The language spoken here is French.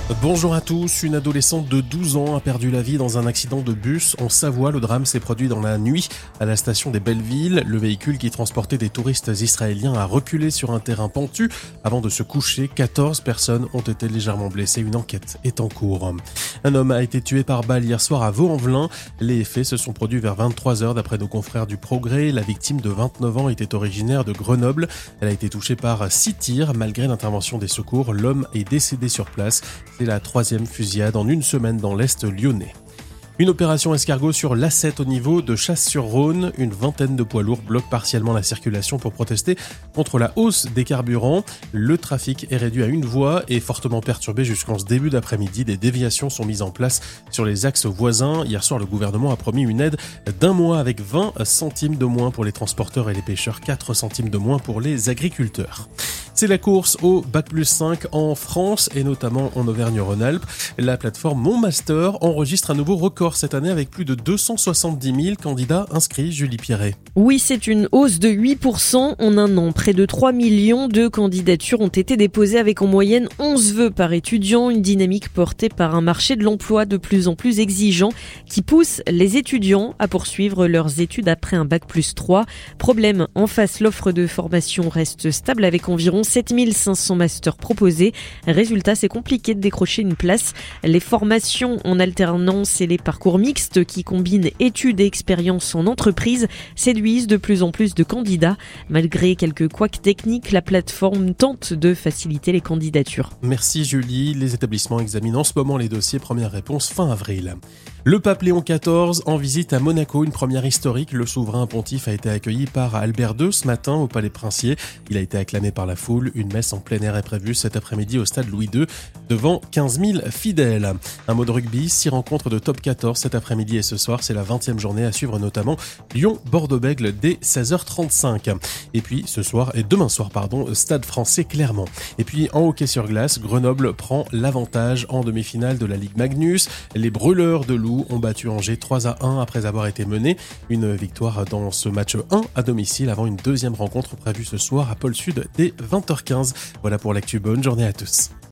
Bonjour à tous, une adolescente de 12 ans a perdu la vie dans un accident de bus en Savoie. Le drame s'est produit dans la nuit à la station des Bellevilles. Le véhicule qui transportait des touristes israéliens a reculé sur un terrain pentu avant de se coucher. 14 personnes ont été légèrement blessées. Une enquête est en cours. Un homme a été tué par balle hier soir à Vaux-en-Velin. Les faits se sont produits vers 23h d'après nos confrères du Progrès. La victime de 29 ans était originaire de Grenoble. Elle a été touchée par 6 tirs. Malgré l'intervention des secours, l'homme est décédé sur place. C'est la 3e fusillade en une semaine dans l'Est lyonnais. Une opération escargot sur l'A7 au niveau de Chasse-sur-Rhône. Une vingtaine de poids lourds bloquent partiellement la circulation pour protester contre la hausse des carburants. Le trafic est réduit à une voie et fortement perturbé jusqu'en ce début d'après-midi. Des déviations sont mises en place sur les axes voisins. Hier soir, le gouvernement a promis une aide d'un mois avec 20 centimes de moins pour les transporteurs et les pêcheurs, 4 centimes de moins pour les agriculteurs. C'est la course au Bac+5 en France et notamment en Auvergne-Rhône-Alpes. La plateforme Mon Master enregistre un nouveau record cette année avec plus de 270 000 candidats inscrits. Julie Pierret. Oui, c'est une hausse de 8% en un an. Près de 3 millions de candidatures ont été déposées avec en moyenne 11 vœux par étudiant. Une dynamique portée par un marché de l'emploi de plus en plus exigeant qui pousse les étudiants à poursuivre leurs études après un Bac+3. Problème, en face, l'offre de formation reste stable avec environ 7500 masters proposés. Résultat, c'est compliqué de décrocher une place. Les formations en alternance et les parcours mixtes qui combinent études et expériences en entreprise séduisent de plus en plus de candidats. Malgré quelques couacs techniques, la plateforme tente de faciliter les candidatures. Merci Julie. Les établissements examinent en ce moment les dossiers. Première réponse fin avril. Le pape Léon XIV en visite à Monaco, une première historique. Le souverain pontife a été accueilli par Albert II ce matin au Palais Princier. Il a été acclamé par la foule. Une messe en plein air est prévue cet après-midi au stade Louis II devant 15 000 fidèles. Un mot de rugby, 6 rencontres de top 14 cet après-midi et ce soir. C'est la 20e journée à suivre notamment Lyon-Bordeaux-Bègles dès 16h35. Et puis ce soir, et demain soir, Stade Français Clermont. Et puis en hockey sur glace, Grenoble prend l'avantage en demi-finale de la Ligue Magnus. Les Brûleurs de Loup ont battu Angers 3-1 après avoir été menés. Une victoire dans ce match 1 à domicile avant une deuxième rencontre prévue ce soir à Pôle Sud dès 20h15. Voilà pour l'actu. Bonne journée à tous.